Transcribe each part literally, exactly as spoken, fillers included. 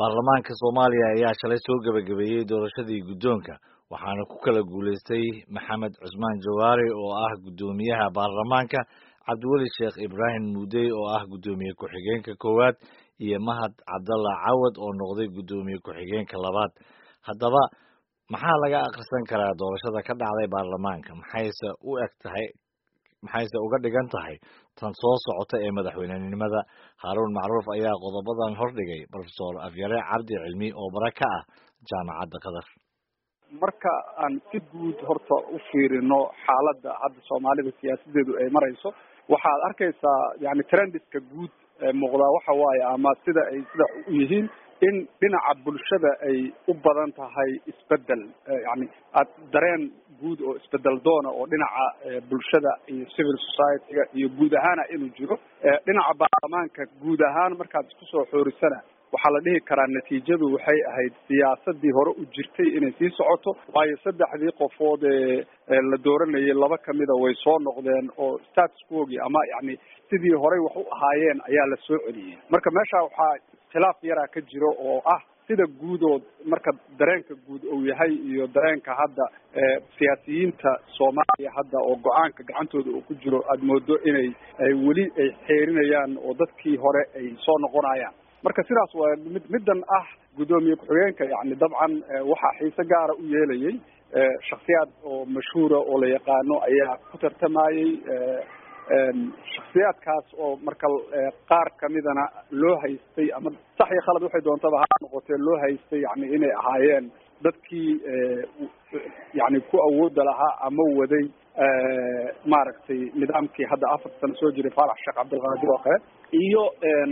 baarlamaanka Soomaaliya ayaa shalay soo gabagabeeyay doorashadii guddoonka waxaana ku kala guuleystay Maxamed Cusmaan Jawaari oo ah guddoomiyaha baarlamaanka, Cabdiweli Sheekh Ibraahim Muudey oo ah guddoomiye ku-xigeenka koowaad iyo Mahad Cabdalla Cawad oo noqday guddoomiye ku-xigeenka labaad. Haddaba maxaa laga akhrisan karaa doorashada ka dhacday baarlamaanka? Maxayse u eg tahay maxayse uga dhigan tahay tan soo socota ee madaxweynenimada? Haaruun Macruuf ayaa qodobadan hordhigay Professor Afyare Cabdi Cilmi oo bara ka ah jaamacadda Qatar. marka aan si guud horta u fiirino xaaladda hadda Soomaalida siyaasadeedu ay marayso, waxaad arkaysaa yani trendiska guud ee muuqda waxa waaye ama sida ay sida u yihiin in dhinaca bulshada ay u badan tahay isbedel, yani aad dareen guud oo isbedel doona oo dhinaca bulshada iyo civil society-ga iyo guud ahaana inuu jiro. dhinaca baarlamaanka guud ahaan markaad isku soo xoorisana waxaa la dhihi karaa natiijadu waxay ahayd siyaasadii hore u jirtay inay sii socoto, waayo saddexdii qofood ee la dooranayay laba kamida way soo noqdeen oo status quo-gii ama yani sidii horey wax u ahaayeen ayaa la soo celiyey. marka meesha waxaa khilaaf yaraa ka jiro oo ah sida guudood marka dareenka guud uu yahay iyo dareenka hadda siyaasiyiinta Soomaaliya hadda oo go-aanka gacantooda uu ku jiro aad moodo inay ay weli ay xeerinayaan oo dadkii hore ay soo noqonayaan. marka sidaas waa mid middan ah guddoomiye ku-xigeenka yani dabcan waxaa xiise gaara u yeelayay shakhsiyaad oo mashhuura oo la yaqaano ayaa ku tartamayay. shakhsiyaadkaas oo marka qaar kamidana loo haystay ama sax iyo khalad waxay doontaba ha noqotee loo haystay yani inay ahaayeen dadkii yani ku awooda lahaa ama waday maaragtay nidaamkii hadda afar sano soo jiray Faarax Sheekh Cabdilqaadir oo kale iyo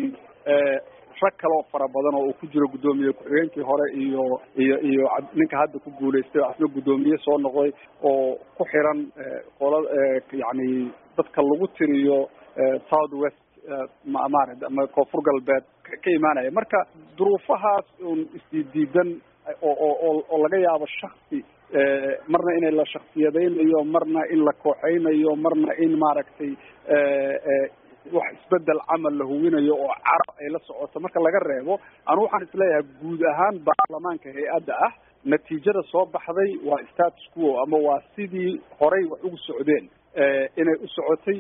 rag kale oo fara badan oo uu ku jiro guddoomiye ku-xigeenkii hore iyo iyo iyo ninka hadda ku guuleystay asna guddoomiye soo noqday oo ku xiran qolada yani dadka lagu tiriyo South West maamaarad ama koonfur galbeed ka imaanaya. marka duruufahaas uun isdiidan oo oo oo laga yaabo shakhsi marna inay la shakhsiyadaynayo, marna in la kooxeynayo, marna in maaragtay wax isbedel camal la huwinayo oo carab ay la socoto. marka laga reebo anu waxaan isleeyahay guud ahaan baarlamaanka hay-adda ah natiijada soo baxday waa status quo ama waa sidii horey wax ugu socdeen inay u socotay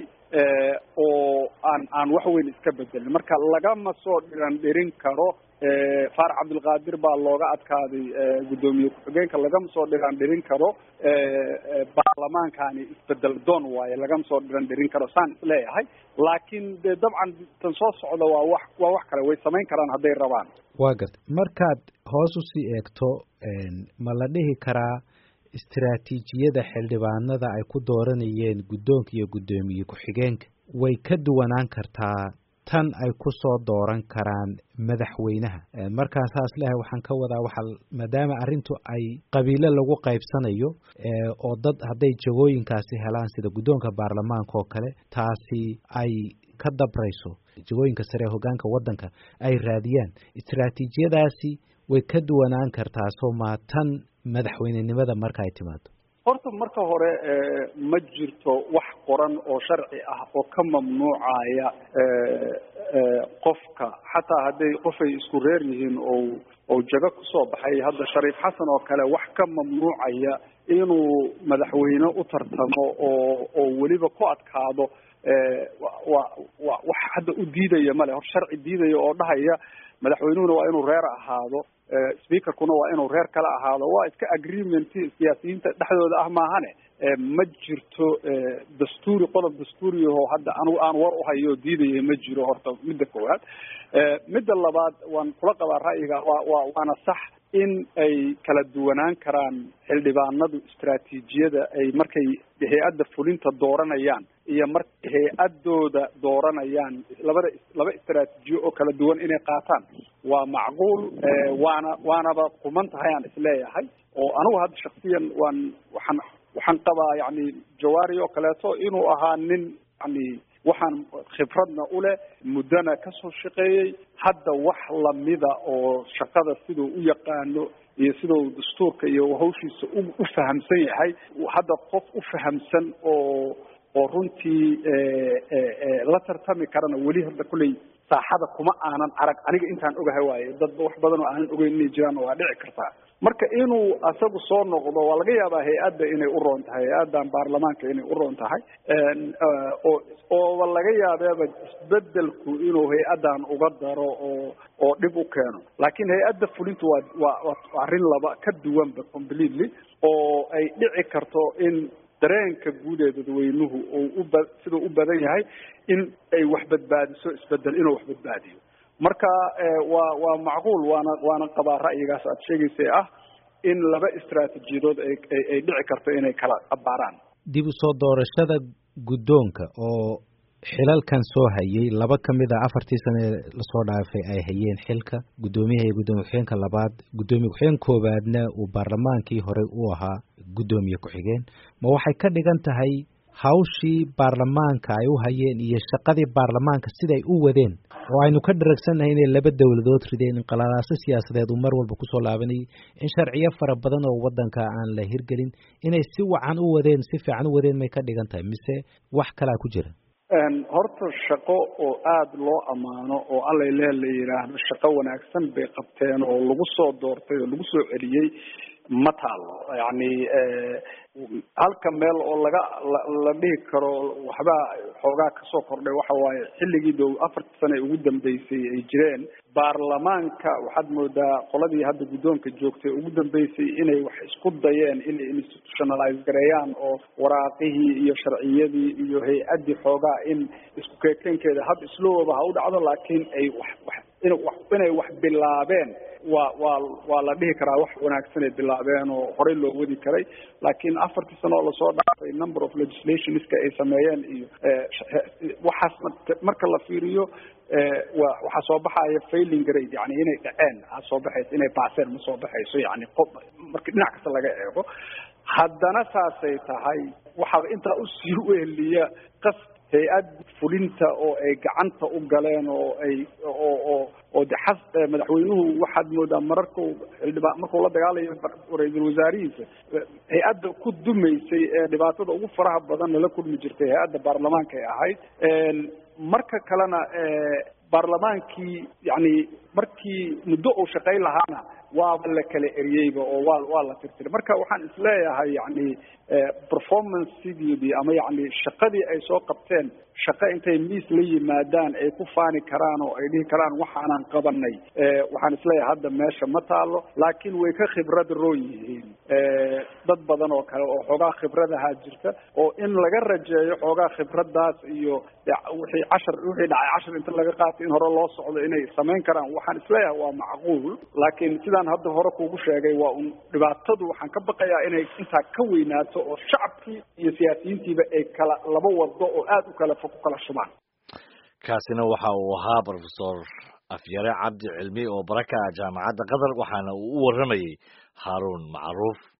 oo aan aan wax weyn iska bedelin. marka lagama soo dhiran dhirin karo Faarax Cabdilqaadir baa looga adkaaday guddoomiye ku-xigeenka, lagama soo dhiran dhirin karo baarlamaankani isbedel doon waaye, lagama soo dhiran dhirin karo saan isleeyahay. laakiin de dabcan tan soo socda waa wax waa wax kale way samayn karaan hadday rabaan. waa gartay markaad hoos usii eegto ma la dhihi karaa istiraatiijiyada xildhibaanada ay ku dooranayeen guddoonka iyo guddoomiye ku-xigeenka way ka duwanaan kartaa tan ay ku soo dooran karaan madaxweynaha? markaan saas leeyahay waxaan ka wadaa waxa maadaama arrintu ay qabiilo lagu qaybsanayo oo dad hadday jagooyinkaasi helaan sida guddoonka baarlamaanka oo kale taasi ay ka dabrayso jagooyinka sare ee hoggaanka waddanka ay raadiyaan, istiraatiijiyadaasi way ka duwanaan kartaa sooma tan madaxweynenimada marka ay timaado? horta marka hore ma jirto wax qoran oo sharci ah oo ka mamnuucaya qofka xataa hadday qofay isku reer yihiin oo oo jago kusoo baxay hadda Shariif Xasan oo kale wax ka mamnuucaya inuu madaxweyne u tartamo oo oo weliba ku adkaado waa waa wax hadda u diidaya male hor sharci diidaya oo dhahaya madaxweynuhuna waa inuu reer ahaado, speakerkuna waa inuu reer kala ahaado. waa iska agreement siyaasiyiinta dhexdooda ah maahane ma jirto dastuuri qodob dastuuri oo hadda anu aan war u hayo diidaya ma jiro. horta midda koowaad. midda labaad waan kula qabaa ra'yiga waa waa waana sax in ay kala duwanaan karaan xildhibaanadu istiraatiijiyada ay markay hay-adda fulinta dooranayaan iyo markay hay-adooda dooranayaan labada laba istiraatiijiyo oo kala duwan inay qaataan waa macquul, waana waanaba quman tahay aan isleeyahay. oo anigu hadda shaksiyan waan waxaan waxaan qabaa yani Jawaari oo kaleeto inuu ahaa nin yani waxaan khibradna u leh muddana ka soo shaqeeyay, hadda wax lamida oo shaqada siduu u yaqaano iyo siduu dastuurka iyo hawshiisa u fahamsan yahay hadda qof u fahamsan oo oo runtii la tartami karana weli hadda kulay saaxada kuma aanan arag aniga intaan ogahay waaye dad wax badan oo aanan ogeyn inay jiraan waa dhici kartaa marka inuu asagu soo noqdo waa laga yaabaa hay-adda inay u roon tahay hay-addan baarlamaanka inay u roon tahay oo oo laga yaabeeba isbedelku inuu hay-addan uga daro oo oo dhib u keeno laakiin hay-adda fulintu waa waa arrin laba ka duwanba completely oo ay dhici karto in dareenka guud ee dadweynuhu oo u sidoo u badan yahay in ay wax badbaadiso isbedel inuu wax badbaadiyo marka waa waa macquul waana waana qabaa ra'yigaas aad sheegaysay ah in laba istaraatiijiyadood ay ay dhici karto inay kala abaaraan dib u soo doorashada guddoonka oo xilalkan soo hayay laba ka mid ah afartii sane lasoo dhaafay ay hayeen xilka guddoomiyaha iyo guddoomiye ku-xigeenka labaad guddoomiye ku-xigeen koowaadna uu baarlamaankii hore u ahaa guddoomiye ku-xigeen ma waxay ka dhigan tahay hawshii baarlamaanka ay u hayeen iyo shaqadii baarlamaanka siday u wadeen oo aynu ka dharagsannahay inay laba dowladood rideen in qalaalaaso siyaasadeed uu mar walba kusoo laabanayay in sharciyo fara badan oo waddanka aan la hirgelin inay si wacan u wadeen si fiican u wadeen may ka dhigan tahay mise wax kalaa ku jira horta shaqo oo aada loo ammaano oo allay leh la yidhaahdo shaqo wanaagsan bay qabteen oo lagu soo doortay oo lagu soo celiyey ma taalo yacni halka meel oo laga la dhihi karo waxbaa xoogaa kasoo kordhay waxa waaye xilligii dow afartii sane ugu dambeysay ay jireen baarlamaanka waxaad moodaa qoladii hadda guddoonka joogtay ugu dambeysay inay wax isku dayeen inay institutionalize gareeyaan oo waraaqihii iyo sharciyadii iyo hay-addii xoogaa in isku keekeenkeeda hab islowaba ha u dhacdo laakiin ay wax wax in wax inay wax bilaabeen waa waa waa la dhihi karaa wax wanaagsan ay bilaabeen oo horey loo wadi karay laakiin afartii sano oo lasoo dhaafay number of legislationska ay sameeyeen iyo waxaas marka la fiiriyo waa waxaa soo baxaya failing grade yani inay dhaceen aa soo baxayso inay baaseen ma soo baxayso yani marka dhinac kasta laga eego haddana saasay tahay waxaa intaa usii weheliya qas hay-ad fulinta oo ay gacanta u galeen oo ay oo oo oo de xas madaxweynuhu waxaad moodaa mararku xildhibaan markuu la dagaalayo ra-iisul wasaarihiisa hay-adda ku dumaysay ee dhibaatada ugu faraha badan nala kulmi jirtay hay-adda baarlamaanka ay ahayd marka kalena baarlamaankii yani markii muddo uu shaqayn lahaana waaba la kala eriyeyba oo waa waa la tirtiray marka waxaan isleeyahay yani performancegiidii ama yani shaqadii ay soo qabteen shaqo intay miis la yimaadaan ay ku faani karaan oo ay dhihi karaan waxaanan qabanay waxaan isleeyahay hadda meesha ma taalo laakiin way ka khibrad roon yihiin dad badan oo kale oo xoogaa khibradahaa jirta oo in laga rajeeyo xoogaa khibradaas iyo wixii cashar wixii dhacay cashar inta laga qaatay in hore loo socdo inay samayn karaan waxaan isleeyahay waa macquul laakiin sidaan hadda hore kuugu sheegay waa un dhibaatadu waxaan ka baqayaa inay intaa ka weynaato oo shacabkii iyo siyaasiyiintiiba ay kala laba wado oo aada u kala fog u kala shubaan kaasina waxa uu ahaa professor afyare cabdi cilmi oo baraka jaamacadda qatar waxaana uu u warramayey haaruun macruuf